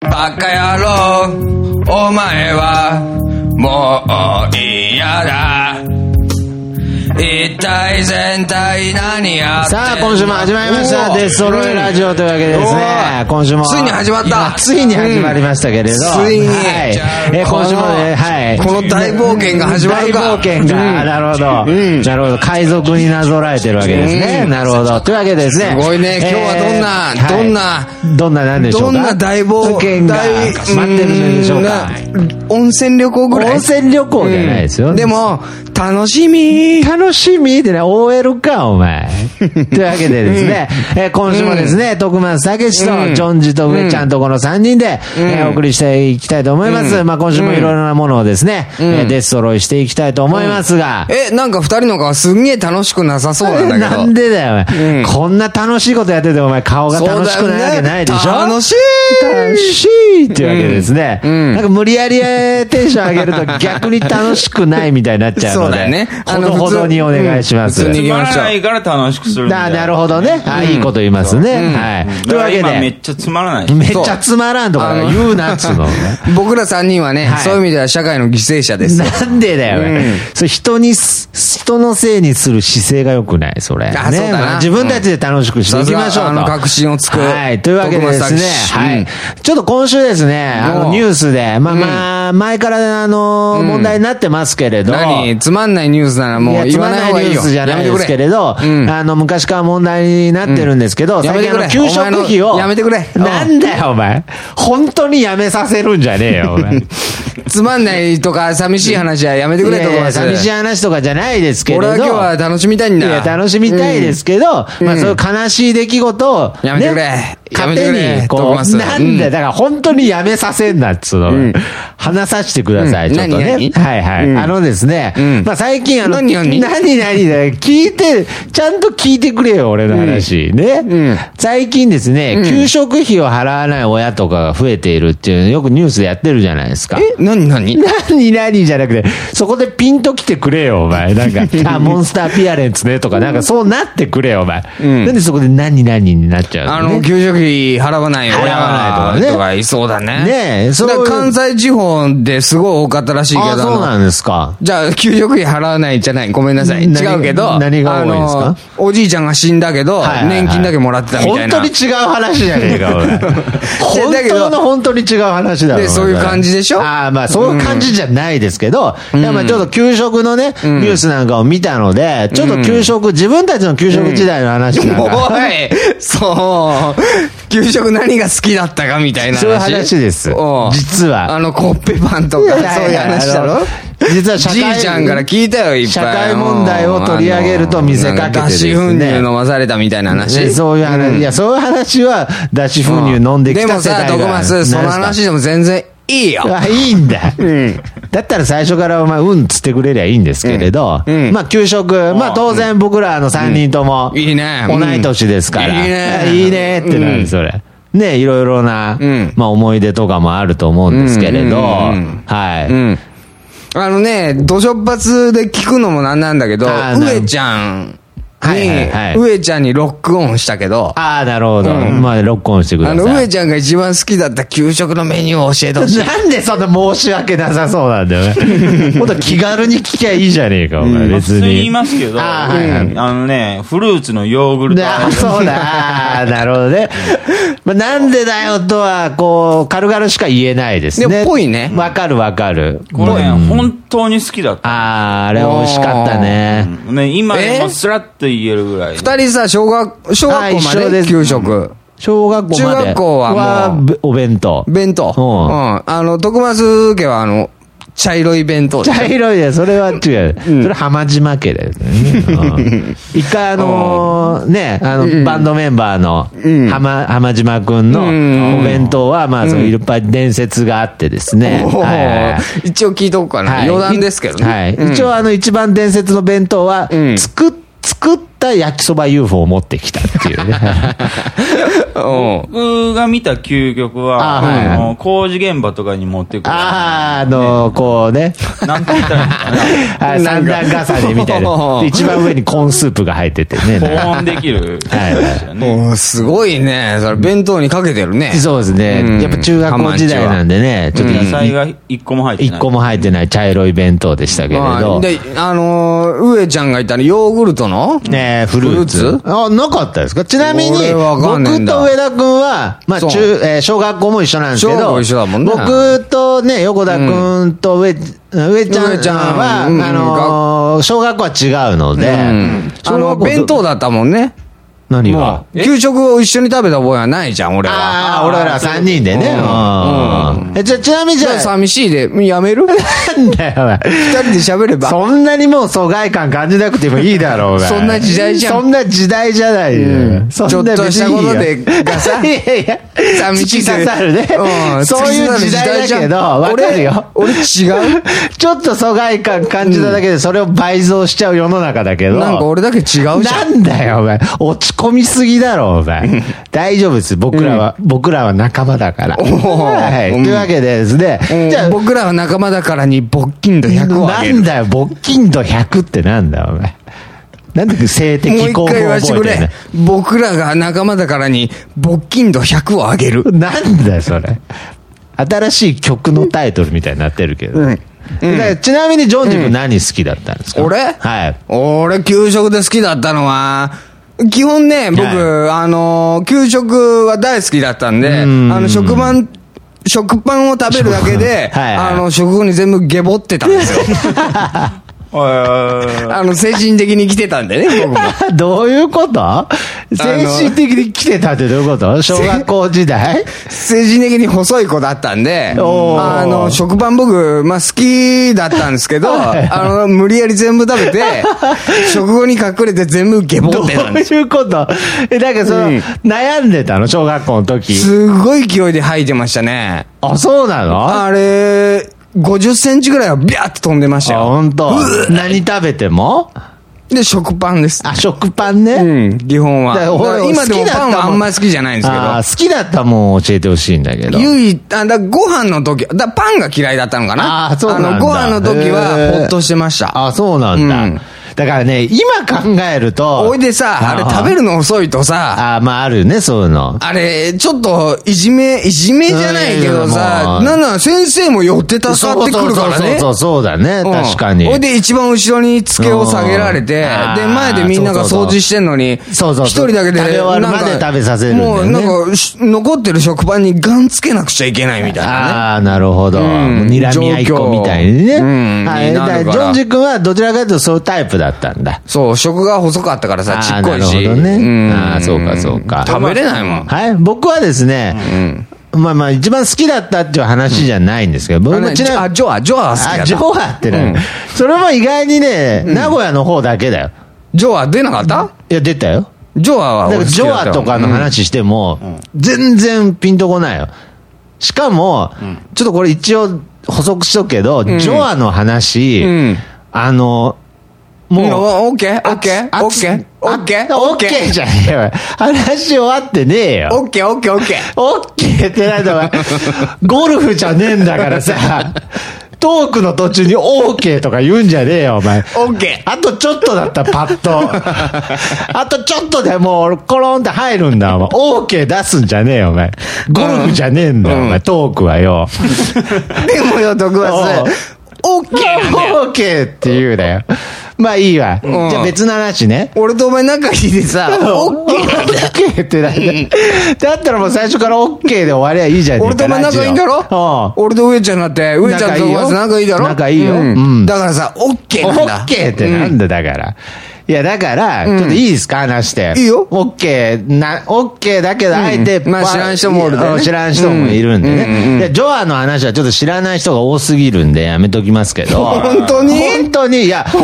バカ野郎、お前はもう嫌だ。一体全体何やってんの。 さあ今週も始まりましたデストロイラジオというわけでですね、今週もついに始まった。 ついに始まりましたけれど、 ついに、 はい、今週もね、はい、 この大冒険が始まるか。 大冒険が、なるほど、なるほど、海賊になぞらえてるわけですね。なるほど。というわけでですね、 すごいね。今日はどんななんでしょうか。 どんな大冒険が待ってるんでしょうか。 温泉旅行ぐらい。 温泉旅行じゃないですよ。 でも楽しみってね、OL か、お前。というわけでですね、今週もですね、徳松たけしと、ジョンジと上ちゃんとこの3人で、お送りしていきたいと思います。まあ今週もいろいろなものをですね、デストロイしていきたいと思いますが。 なんか二人の顔すんげえ楽しくなさそうなんだけど。 なんでだよ、お前。こんな楽しいことやってて、お前顔が楽しくないわけないでしょ。 楽しいっていうわけですね。なんか無理やりテンション上げると逆に楽しくないみたいになっちゃうので。そうだね。ほどにお願いします。 つまらないから楽しくするんだよ。 なるほどね。いいこと言いますね。はい。というわけで。 今めっちゃつまらない。 めっちゃつまらんとか言うなっつうの。 僕ら3人はね、そういう意味では社会の犠牲者です。 なんでだよ。それ人のせいにする姿勢が良くない、それ。ね。自分たちで楽しくしていきましょうと。 確信をつく。 はい。というわけでですね。はい。ちょっと今週ですね、ニュースで、まあ、前から問題になってますけれど。 何つまんないニュースならもう言わない方がいいよ。 ニュースじゃないですけれど、昔から問題になってるんですけど、最近給食費を。 やめてくれ。 なんだよ、お前。本当にやめさせるんじゃねえよ、お前。 つまんないとか寂しい話はやめてくれとか。 寂しい話とかじゃないですけれど。 俺は今日は楽しみたいんだ。 いや、楽しみたいですけど、まあそういう悲しい出来事を、 やめてくれ。 勝手に、こう、なんだよ、だから本当にやめさせんなっつうの。話させてください、ちょっとね。はいはい。ですね、まあ最近何だよ、聞いて、ちゃんと聞いてくれよ、俺の話。ね。最近ですね、給食費を払わない親とかが増えているっていうのよくニュースでやってるじゃないですか。 何じゃなくて、そこでピンと来てくれよ、お前。なんか、モンスターピアレンツねとか、なんかそうなってくれよ、お前。なんでそこで何になっちゃうの？ 給食費払わない親とかいそうだね。 ねえ、 関西地方ですごい多かったらしいけど。 そうなんですか。 じゃあ、給食費払わないじゃない。ごめんなさい。違うけど。 何が多いんですか？ おじいちゃんが死んだけど、年金だけもらってたみたいな。 本当に違う話じゃねえか、俺。本当に違う話だろ。 で、そういう感じでしょ？ まあ、そういう感じじゃないですけど、まあちょっと給食のね、ニュースなんかを見たので、ちょっと自分たちの給食時代の話なんか。 そう。給食何が好きだったかみたいな話。 そういう話です。実は。 コッペパンとか、そういう話だろ？ 実はじいちゃんから聞いたよ、いっぱい。 社会問題を取り上げると見せかけてですね。 脱脂粉乳飲まされたみたいな話。 そういう話。いや、そういう話は脱脂粉乳飲んできた世代が。 でもさ、徳松、その話でも全然いいよ。 いいんだ。だったら最初からお前、つってくれりゃいいんですけれど、まあ、給食、まあ、当然僕ら3人とも、いいね。同い年ですから。いいねってなる、それ。ね、いろいろな、まあ、思い出とかもあると思うんですけれど、はい。 土壌発で聞くのもなんだけど、上ちゃん上ちゃんにロックオンしたけど。 なるほど。まあ、ロックオンしてください。 上ちゃんが一番好きだった給食のメニューを教えてほしい。 なんでそんな申し訳なさそうなんだよね。もっと気軽に聞きゃいいじゃねえか、お前、別に。 言いますけど、フルーツのヨーグルト。 そうだ。なるほどね。なんでだよとは、軽々しか言えないですね。 でも、ぽいね。 わかる。 これね、本当に好きだった。 あれ美味しかったね。 今でもスラッと言えるぐらい。 二人さ、小学校まで給食。 小学校まで。 中学校はもう。 お弁当。 徳松家は茶色い弁当で。 茶色いで、それは違う。それ浜島家だよね。一回バンドメンバーの浜島くんのお弁当は、まあ、いっぱい伝説があってですね。 一応聞いとくかな。余談ですけどね。 一応一番伝説の弁当は、作作った焼きそば UFO を持ってきたっていうね。 僕が見た究極は、工事現場とかに持ってくる。 こうね。 なんて言ったらいいのかな。 三段重ねみたいな。一番上にコーンスープが入っててね。 保温できる。 すごいね。それ弁当にかけてるね。 そうですね。やっぱ中学校時代なんでね、 ちょっと野菜が一個も入ってない。 一個も入ってない茶色い弁当でしたけれど。 で、上ちゃんが言ったらヨーグルトのフルーツなかったですか？ちなみに、僕と上田くんは、まあ、小学校も一緒なんですけど、僕とね、横田くんと上ちゃんは、小学校は違うので、 弁当だったもんね。 何が？ 給食を一緒に食べた覚えはないじゃん、俺は。 俺ら3人でね。ちなみにじゃあ。 寂しいで、やめる？なんだよ、二人で喋れば。 そんなにもう疎外感感じなくてもいいだろうが。 そんな時代じゃん。 そんな時代じゃないよ。 ちょっとしたことで、ガサ寂しい刺さるね。そういう時代だけど、わかるよ。 俺違う？ ちょっと疎外感感じただけで、それを倍増しちゃう世の中だけど。 なんか俺だけ違うじゃん。 なんだよ、お前。落ち込みすぎだろ、お前。大丈夫です。僕らは仲間だから。はい。というわけでですね。 じゃあ、僕らは仲間だからに勃起度100を上げる。 なんだよ、勃起度100ってなんだよ、お前。なんで性的興奮を覚えてるね。 僕らが仲間だからに勃起度100を上げる。 なんだよ、それ。新しい曲のタイトルみたいになってるけど。ちなみにジョンジ君何好きだったんですか？ 俺？ はい。 俺、給食で好きだったのは、基本ね、僕、給食は大好きだったんで、食パンを食べるだけで、食後に全部ゲボってたんですよ。精神的に来てたんでね、僕も。 どういうこと？精神的に来てたってどういうこと？小学校時代？ 精神的に細い子だったんで、食パン僕、まあ好きだったんですけど、無理やり全部食べて、食後に隠れて全部ゲボってたんですよ。 どういうこと？なんか悩んでたの？小学校の時。 すごい勢いで吐いてましたね。 あ、そうなの？ あれ、50センチぐらいはビャーって飛んでましたよ。 あ、ほんと。何食べても？ で、食パンです。 あ、食パンね。 うん、基本は。今でもパンはあんまり好きじゃないんですけど。 好きだったもん教えてほしいんだけど。 ご飯の時、パンが嫌いだったのかな？ そうなんだ。 ご飯の時はほっとしてました。 あ、そうなんだ。だからね、今考えると。 おいでさ、あれ食べるの遅いとさ。 まああるね、そういうの。 あれ、ちょっと、いじめじゃないけどさ、先生も寄ってたさってくるからね。 そうだね、確かに。 おいで一番後ろに机を下げられて、で、前でみんなが掃除してんのに、一人だけで、 食べ終わるまで食べさせるんだよね。 もうなんか、残ってる食パンにガンつけなくちゃいけないみたいなね。 ああ、なるほど。睨み合いっ子みたいにね。ジョンジ君はどちらかというとそういうタイプだったんだ。 そう、食が細かったからさ、ちっこいし。 なるほどね。そうかそうか。 食べれないもん。 はい。僕はですね、まあ一番好きだったっていう話じゃないんですけど、僕もジョア好きだった。 ジョアってね、それも意外にね、名古屋の方だけだよ。 ジョア出なかった？ いや、出たよ。 ジョアは俺好きだった。 ジョアとかの話しても、全然ピンとこないよ。しかも、ちょっとこれ一応補足しとくけど、ジョアの話、もう、 オッケーじゃねえよ。話終わってねえよ。 オッケーってなんだお前。ゴルフじゃねえんだからさ。トークの途中に OK とか言うんじゃねえよ、お前。 OK。 あとちょっとだった、パッと。あとちょっとでもう、コロンって入るんだ、お前。OK 出すんじゃねえよ、お前。ゴルフじゃねえんだよ、お前。トークはよ。 でもよ、徳松。 OK って言うだよ。まあいいわ。じゃあ別の話ね。 俺とお前仲いいでさ、 OK ってなんだ。だったらもう最初から OK で終わりゃいいじゃん。 俺とお前仲いいんだろ？俺と上ちゃんだって、上ちゃんとお前仲いいだろ？ 仲いいよ。 だからさ、OK なんだ。 OK ってなんだ、だから。いや、だから、ちょっといいですか、話して。 いいよ。 OK だけど、あえて、 まあ知らん人もおるでね。 知らん人もいるんでね。ジョアの話はちょっと知らない人が多すぎるんで、やめときますけど。 本当に？ いや、 本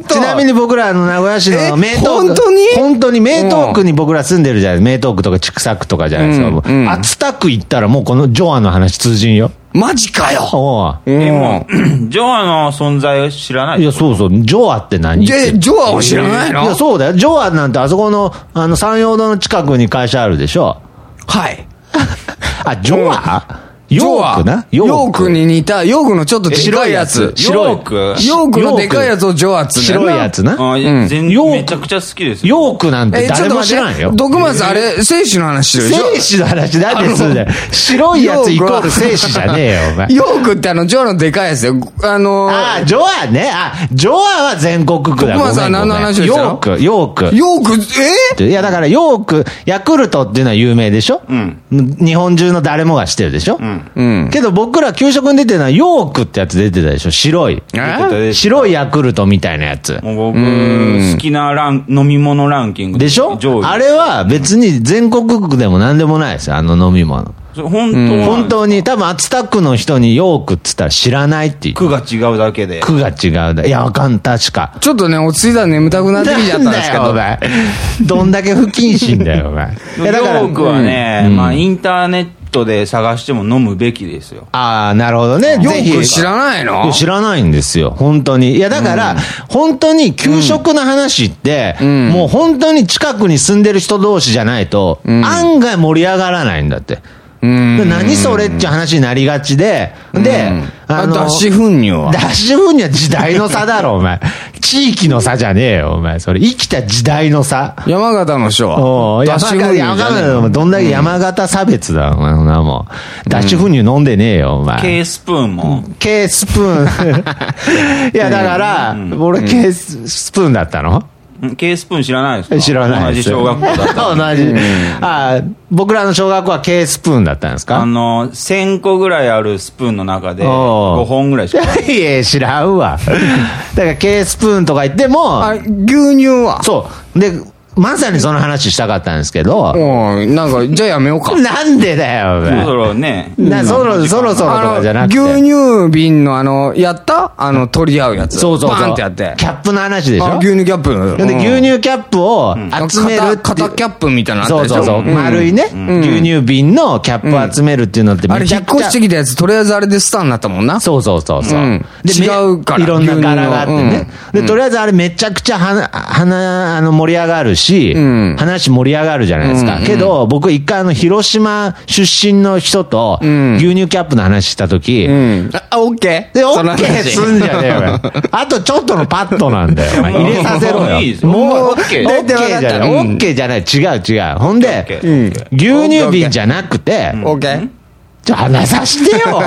ちなみに僕ら名古屋市の名東区。本当に名東区に僕ら住んでるじゃないですか。名東区とか千種区とかじゃないですか。熱田区行ったらもうこのジョアの話通じんよ。 マジかよ。 もう、ジョアの存在を知らない？ いや、そうそう。ジョアって何？ ジョアを知らないの？ いや、そうだよ。ジョアなんてあそこの、山陽道の近くに会社あるでしょ。 はい。 あ、ジョア？ヨークな？ ヨークに似た、ヨークのちょっとでかいやつ。 ヨーク？ ヨークのでかいやつをジョアっつう白いやつな。 めちゃくちゃ好きですよ。ヨークなんて誰も知らんよ。 徳松あれ、精子の話でしょ？ 精子の話なんですんだよ。白いやつイコール精子じゃねえよ、お前。 ヨークってジョアのでかいやつよ。 ジョアね。ジョアは全国区だ。 徳松は何の話でしょ？ ヨーク。いや、だからヨーク、ヤクルトっていうのは有名でしょ？日本中の誰もが知ってるでしょ？けど僕ら給食に出てるのはヨークってやつ出てたでしょ。白いヤクルトみたいなやつ。 もう僕好きな飲み物ランキングでしょ。あれは別に全国区でも何でもないですよ、飲み物。本当に多分熱田区の人にヨークっつったら知らないっていう。 区が違うだけで。 区が違うだ。いや、わかん、確か。 ちょっとね、落ち着いたら眠たくなってきちゃったんですけど。 どんだけ不謹慎だよ、お前。 ヨークはね、まあインターネットで探しても飲むべきですよ。 ああ、なるほどね。 ヨーク知らないの？ 知らないんですよ、本当に。いや、だから、本当に給食の話って、もう本当に近くに住んでる人同士じゃないと、案外盛り上がらないんだって。何それって話になりがちで、 脱脂粉乳は時代の差だろ、お前。地域の差じゃねえよ、お前。それ、生きた時代の差。 山形の人は。 脱脂粉乳。どんだけ山形差別だ、お前。もう。脱脂粉乳飲んでねえよ、お前。 K スプーンも。 K スプーン。いや、だから、俺 K スプーンだったの K スプーン知らないですか？ 知らないです。 同じ小学校だった。 同じ。僕らの小学校は K スプーンだったんですか ？1000個ぐらいあるスプーンの中で、5本ぐらいしかない。 いや、知らんわ。だから K スプーンとか言っても、 牛乳は？ そう。で、まさにその話したかったんですけど。 なんか、じゃあやめようか。 なんでだよ、 そろそろね。 そろそろとかじゃなくて。 牛乳瓶のやった取り合うやつ。 そう。 バーンってやって。 キャップの話でしょ？ 牛乳キャップ。 で、牛乳キャップを集める。 肩キャップみたいなのあったでしょ？ そう。丸いね。牛乳瓶のキャップ集めるっていうのってあれ引っ越してきたやつ、とりあえずあれでスターになったもんな。 そう。で、 違うから。 いろんな柄があってね。で、とりあえずあれめちゃくちゃ盛り上がるし、話盛り上がるじゃないですか。けど、僕一回広島出身の人と、牛乳キャップの話したとき、 オッケーで、オッケーすんじゃねえよ。あとちょっとのパッドなんだよ。入れさせろよ。もう、オッケーじゃない。オッケーじゃない。違う。ほんで、牛乳瓶じゃなくて、 オッケーじゃあ話さしてよ。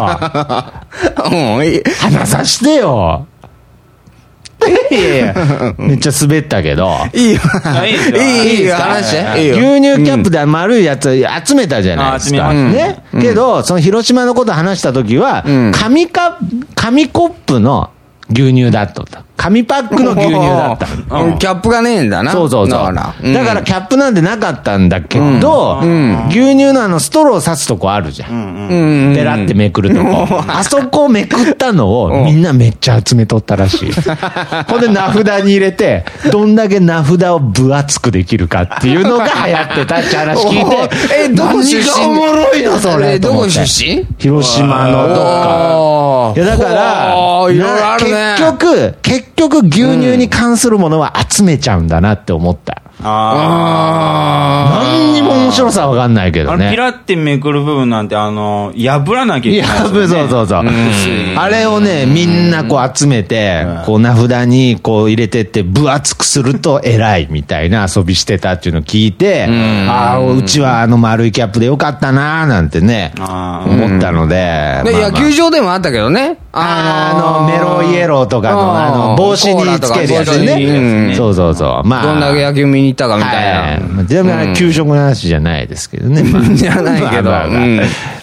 話さしてよ。いやめっちゃ滑ったけど。 いいよ。いいよ、話して。 牛乳キャップで丸いやつ集めたじゃないですか。ね。けど、その広島のこと話したときは、紙コップの牛乳だった。紙パックの牛乳だった。 キャップがねえんだな。 そう。だからキャップなんてなかったんだけど、牛乳のストロー刺すとこあるじゃん。ペラってめくるとこ。あそこをめくったのをみんなめっちゃ集めとったらしい。ほんで名札に入れて、どんだけ名札を分厚くできりかっていうのが流行ってたって話聞いて、 どこ出身？ 何がおもろいのそれ。 どこ出身？ 広島のどっか。いやだから、 いろいろあるね。 結局牛乳に関するものは集めちゃうんだなって思った。何にも面白さわかんないけどね。 ピラってめくる部分なんて破らなきゃいけないですよね。 そう。あれをね、みんな集めて、名札に入れてって分厚くすると偉いみたいな遊びしてたっていうのを聞いて、うちは丸いキャップでよかったなーなんてね、思ったので。 野球場でもあったけどね。 メロイエローとかの帽子につけるやつね。そう。 どんだけ野球見に行ったかみたいな。 全然給食の話じゃないですけどね。 じゃないけど。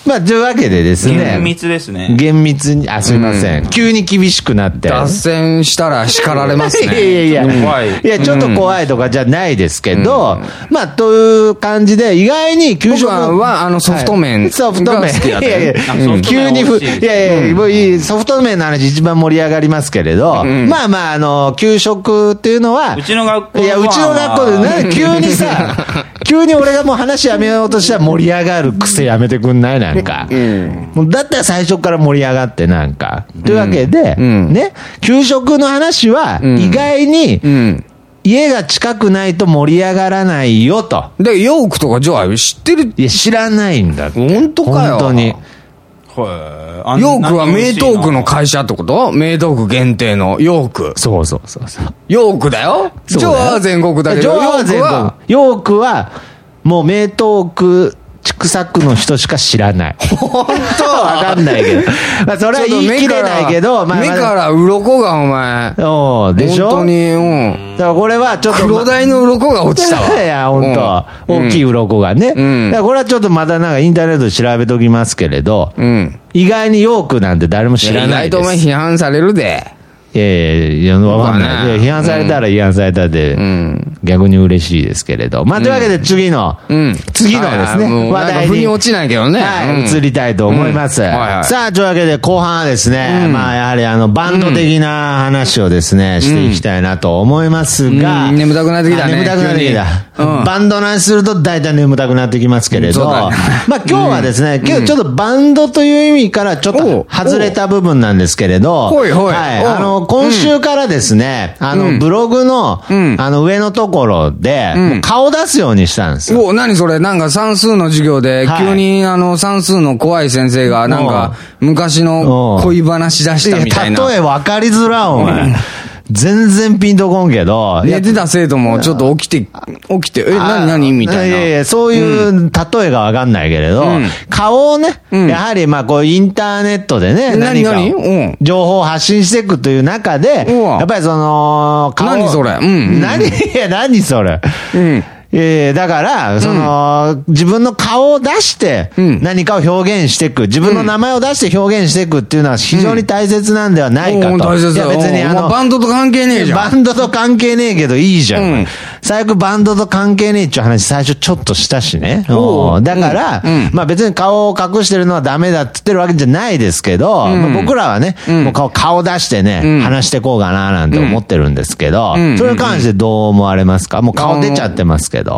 まあ、というわけでですね。 厳密ですね。 厳密に、すいません。急に厳しくなって。 脱線したら叱られますね。 いや、ちょっと怖いとかじゃないですけど、まあ、という感じで、意外に給食は、ソフト麺。 ソフト麺。急に、ソフト麺の話一番盛り上がりますけれど、まあまあ、給食っていうのは、 うちの学校いや、うちの学校で、急にさ、急に俺がもう話やめようとしたら盛り上がる癖やめてくんないなんか。だったら最初から盛り上がってなんか。というわけで、ね、給食の話は意外に、家が近くないと盛り上がらないよと。 で、ヨークとかじゃあ知ってる？ いや、知らないんだって。 本当かよ。 本当に。 ヨークは名東区の会社ってこと？名東区限定のヨーク。 そう。 ヨークだよ。ジョアは全国だけど、 ヨークは、もう名東区、畜産の人しか知らない。 本当わかんないけど。まあ、それは言い切れないけど、 目から鱗がお前。 でしょ？ 本当に、 だからこれはちょっと。 黒鯛の鱗が落ちたわ。 いや、本当、大きい鱗がね。だからこれはちょっとまたなんかインターネットで調べときますけれど、意外にヨークなんて誰も知らないです。 意外とお前批判されるで。 わかんない。批判されたら批判されたで、逆に嬉しいですけれど。まあ、というわけで次のですね、話題に。 腑に落ちないけどね。 移りたいと思います。さあ、というわけで後半はですね、まあ、やはりバンド的な話をですね、していきたいなと思いますが。 眠たくなってきたね。 眠たくなってきた。バンドの話すると大体眠たくなってきますけれど。まあ、今日はですね、今日ちょっとバンドという意味からちょっと外れた部分なんですけれど。はい。今週からですね、ブログの、上のところで、顔出すようにしたんですよ。 何それ？なんか算数の授業で、急に算数の怖い先生が、なんか、昔の恋話出したみたいな。 例え分かりづら、お前。全然ピンとこんけど。 寝てた生徒もちょっと起きて、何みたいな。 いやそういう例えがわかんないけれど、顔をね、やはりまあこうインターネットでね、何か情報を発信していくという中で、やっぱりその、 何それ？ 何それ？だから、自分の顔を出して、何かを表現していく、自分の名前を出して表現していくっていうのは非常に大切なんではないかと。 大切だよ。 いや別にバンドと関係ねえじゃん。 バンドと関係ねえけどいいじゃん。最悪バンドと関係ねえっていう話最初ちょっとしたしね。だから、まあ別に顔を隠してるのはダメだって言ってるわけじゃないですけど、僕らはね、もう顔出してね、話してこうかななんて思ってるんですけど、それに関してどう思われますか？もう顔出ちゃってますけど。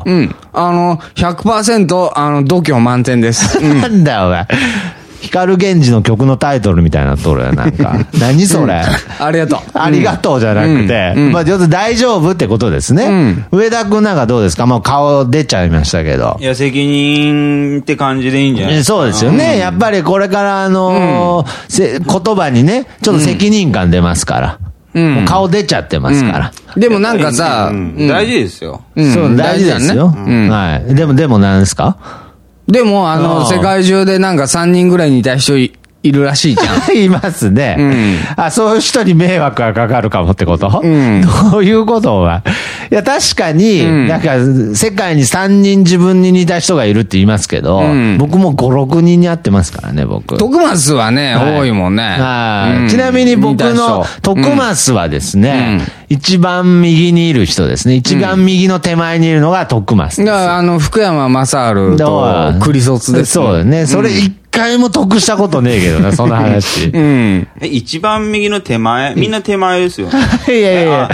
100%、度胸満点です。 なんだよ、お前。光源氏の曲のタイトルみたいなとるやなんか。何それ、 ありがとう。 ありがとうじゃなくて。まあ、ちょっと大丈夫ってことですね。上田くんなんかどうですか？もう顔出ちゃいましたけど。 いや、責任って感じでいいんじゃないですか。 そうですよね。やっぱりこれから言葉にね、ちょっと責任感出ますから。もう顔出ちゃってますから。 でもなんかさ、 大事ですよ。 そう、大事ですよ。はい。でも何ですか？ でも、世界中でなんか3人ぐらいにいた人いるらしいじゃん。 いますね。そういう人に迷惑がかかるかもってこと？どういうことは？いや、確かに、なんか、世界に3人自分に似た人がいるって言いますけど、僕も5、6人に会ってますからね、僕。 徳松はね、多いもんね。 ちなみに僕の徳松はですね、一番右にいる人ですね。一番右の手前にいるのが徳松です。 福山雅治とクリソツです。 そうね。それ一回も得したことねえけどな、その話。 一番右の手前？みんな手前ですよ。 いやいや。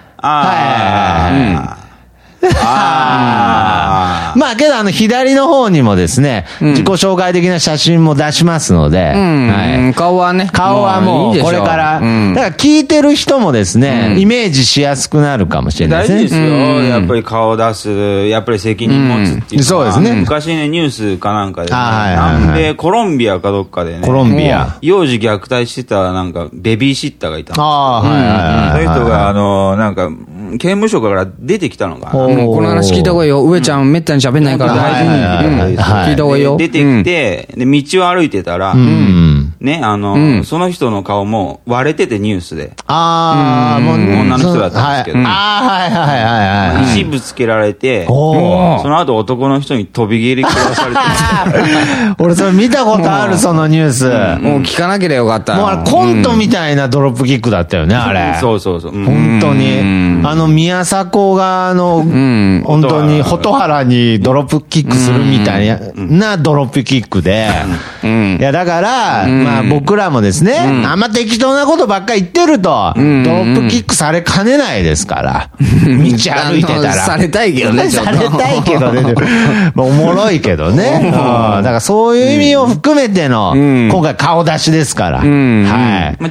まあけど左の方にもですね、自己紹介的な写真も出しますので、 顔はね。 顔はもうこれから、だから聞いてる人もですね、イメージしやすくなるかもしれないですね。 大事ですよ。やっぱり顔出す、やっぱり責任持つっていう。 そうですね。 昔ね、ニュースかなんかで、南米コロンビアかどっかでね、幼児虐待してたなんかベビーシッターがいたんですよ。そういう人がなんか、刑務所から出てきたのかな。 もうこの話聞いた方がいいよ。上ちゃんめったに喋んないから大事に聞いた方がいいよ。 出てきて、で、道を歩いてたら、 ね、その人の顔も割れててニュースで。 もう女の人だったんですけど。石ぶつけられて、その後男の人に飛び蹴り殺されて。 俺それ見たことある、そのニュース。 もう聞かなければよかった。 もうあれコントみたいなドロップキックだったよね、あれ。 そうそうそう。 本当に。宮迫が本当に蛍原にドロップキックするみたいなドロップキックで。いや、だから、まあ僕らもですね、あんま適当なことばっかり言ってると、ドロップキックされかねないですから。道歩いてたら。 されたいけどね、 されたいけどね。おもろいけどね。だからそういう意味を含めての、今回顔出しですから。はい。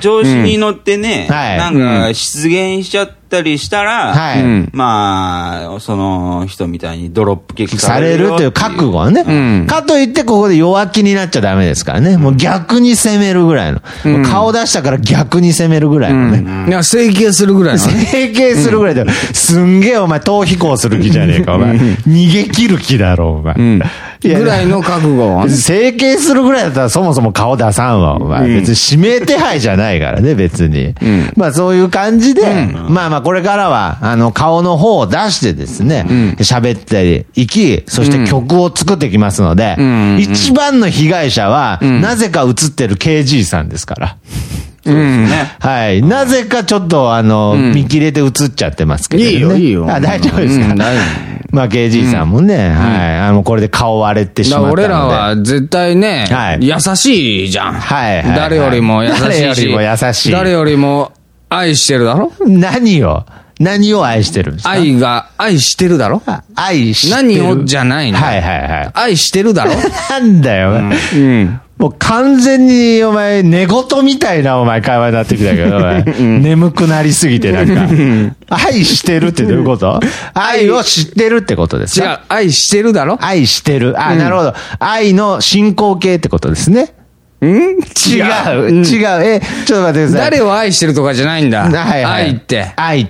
調子に乗ってね、なんか出現しちゃったりしたら、まあ、その人みたいにドロップキックされるという覚悟はね。かといってここで弱気になっちゃダメですからね。もう逆に攻めるぐらいの。顔出したから逆に攻めるぐらいのね。 いや、整形するぐらいのね。 整形するぐらいだよ。すんげえお前逃避行する気じゃねえか、お前。逃げ切る気だろ、お前。 ぐらいの覚悟は。 整形するぐらいだったらそもそも顔出さんわ、お前。別に指名手配じゃないからね、別に。まあそういう感じで、まあまあこれからは、顔の方を出してですね、喋っていき、そして曲を作っていきますので、一番の被害者は、なぜか映ってる KG さんですから。 そうですね。 はい。なぜかちょっと見切れて映っちゃってますけどね。 いいよ、いいよ。 大丈夫ですか？まあ、KG さんもね、はい。これで顔割れてしまったので。 俺らは絶対ね、優しいじゃん。 はい。 誰よりも優しいし。 誰よりも優しい。 誰よりも愛してるだろ？ 何を愛してるんですか？ 愛してるだろ？ 愛してる。 何をじゃないの？ はいはいはい。 愛してるだろ？ なんだよ。もう完全にお前寝言みたいなお前会話になってきたけど、眠くなりすぎてなんか。愛してるってどういうこと？愛を知ってるってことですか？ 違う、愛してるだろ？ 愛してる。なるほど。愛の進行形ってことですね。違う。ちょっと待ってください。 誰を愛してるとかじゃないんだ。愛って。 はい。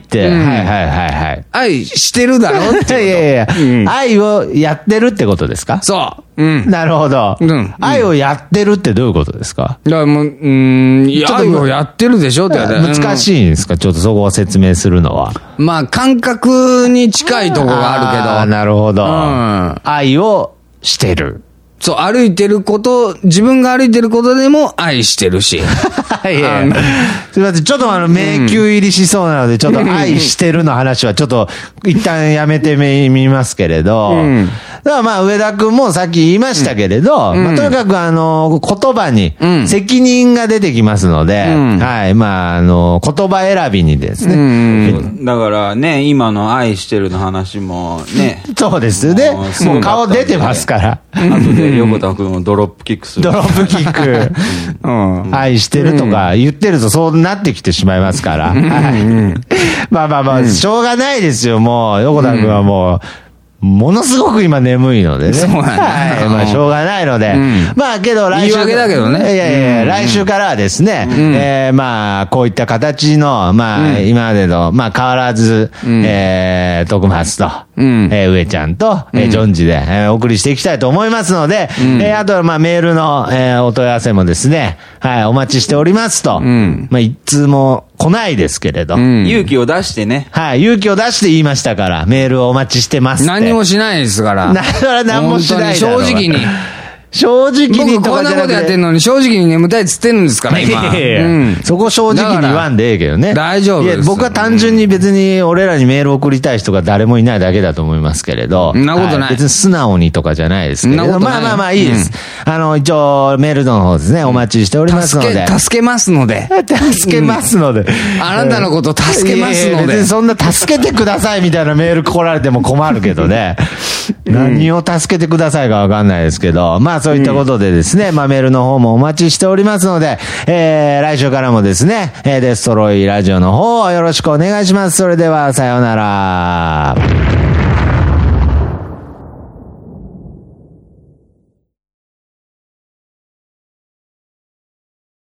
愛してるだろって。 いや。愛をやってるってことですか？ そう。 なるほど。愛をやってるってどういうことですか？ だからもう、愛をやってるでしょって。 難しいんですか？ちょっとそこを説明するのは。 まあ、感覚に近いところがあるけど。 なるほど。愛をしてる。 そう、自分が歩いてることでも愛してるし。 すいません、ちょっと迷宮入りしそうなので、ちょっと愛してるの話はちょっと一旦やめてみますけれど、だからまあ上田くんもさっき言いましたけれど、まあとにかく言葉に責任が出てきますので、はい、まあ言葉選びにですね。 だからね、今の愛してるの話もね。 そうですよね。もう顔出てますから。 あとで横田くんをドロップキックする。 ドロップキック。愛してるとか言ってるとそうなってきてしまいますから。まあ、しょうがないですよ、もう。横田くんはもう、ものすごく今眠いのでね。 そうなんだ。 はい。まあ、しょうがないので。まあ、けど来週。 言い訳だけどね。 いや、来週からはですね、まあ、こういった形の、まあ、今までの、まあ、変わらず、徳松と、上ちゃんと、ジョンジで、お送りしていきたいと思いますので、あとは、まあ、メールの、お問い合わせもですね、はい、お待ちしておりますと。まあ、一通も来ないですけれど。 勇気を出してね。 はい、勇気を出して言いましたから、メールをお待ちしてますって。 何もしないですから。 だから何もしないだろう。 正直に。 正直に僕こんなことやってんのに正直に眠たいっつってるんですから今。 そこ正直に言わんでええけどね。 大丈夫です。 いや僕は単純に別に俺らにメール送りたい人が誰もいないだけだと思いますけれど。 そんなことない。 別に素直にとかじゃないですけど。まあいいです。一応メールの方ですねお待ちしておりますので。 助けますので。 助けますので。 あなたのこと助けますので。 別にそんな助けてくださいみたいなメール来られても困るけどね。何を助けてくださいかわかんないですけど。まあそういったことでですね、まあメールの方もお待ちしておりますので、来週からもですね、デストロイラジオの方よろしくお願いします。それではさようなら。